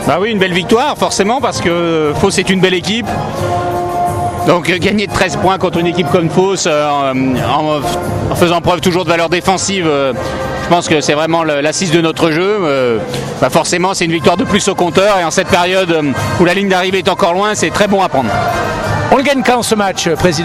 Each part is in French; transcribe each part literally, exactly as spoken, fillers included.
Bah oui, une belle victoire forcément parce que Fos est une belle équipe. Donc euh, gagner de treize points contre une équipe comme Fos euh, en, en faisant preuve toujours de valeur défensive, euh, je pense que c'est vraiment l'assise de notre jeu. Euh, bah forcément c'est une victoire de plus au compteur et en cette période euh, où la ligne d'arrivée est encore loin, c'est très bon à prendre. On le gagne quand ce match, président ?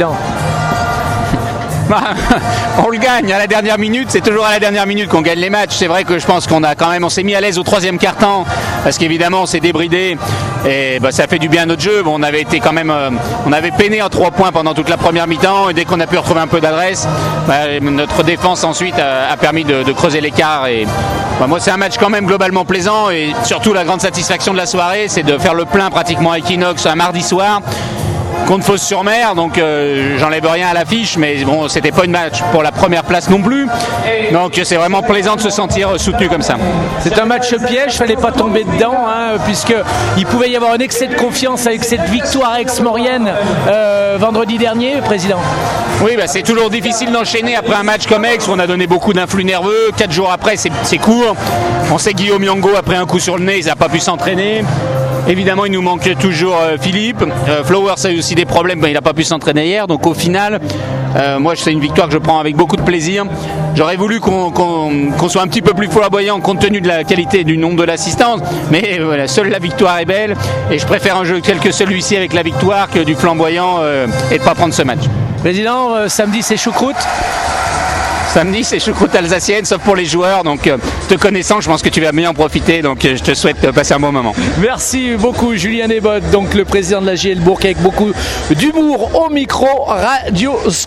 On le gagne à la dernière minute, c'est toujours à la dernière minute qu'on gagne les matchs. C'est vrai que je pense qu'on a quand même, on s'est mis à l'aise au troisième quart-temps parce qu'évidemment on s'est débridé et bah, ça fait du bien à notre jeu. Bon, on avait été quand même, euh, on avait peiné en trois points pendant toute la première mi-temps et dès qu'on a pu retrouver un peu d'adresse, bah, notre défense ensuite a, a permis de, de creuser l'écart. Et bah, moi c'est un match quand même globalement plaisant et surtout la grande satisfaction de la soirée, c'est de faire le plein pratiquement à Equinox un mardi soir contre Fos-sur-Mer, donc euh, j'enlève rien à l'affiche, mais bon, c'était pas une match pour la première place non plus, donc c'est vraiment plaisant de se sentir soutenu comme ça. C'est un match piège, fallait pas tomber dedans, hein, puisque il pouvait y avoir un excès de confiance avec cette victoire ex-maurienne euh, vendredi dernier, président. Oui, bah, c'est toujours difficile d'enchaîner après un match comme Aix où on a donné beaucoup d'influx nerveux. Quatre jours après, c'est, c'est court. On sait que Guillaume Yango a pris un coup sur le nez, il n'a pas pu s'entraîner. Évidemment, il nous manque toujours euh, Philippe. Euh, Flowers a eu aussi des problèmes, ben, il n'a pas pu s'entraîner hier. Donc au final, euh, moi c'est une victoire que je prends avec beaucoup de plaisir. J'aurais voulu qu'on, qu'on, qu'on soit un petit peu plus flamboyant compte tenu de la qualité et du nombre de l'assistance. Mais euh, voilà, seule la victoire est belle. Et je préfère un jeu tel que celui-ci avec la victoire que du flamboyant euh, et de ne pas prendre ce match. Président, euh, samedi c'est choucroute. Samedi, c'est choucroute alsacienne, sauf pour les joueurs. Donc, euh, te connaissant, je pense que tu vas bien en profiter. Donc, euh, je te souhaite euh, passer un bon moment. Merci beaucoup, Julien Nebot, donc le président de la G L Bourg, avec beaucoup d'humour au micro Radio.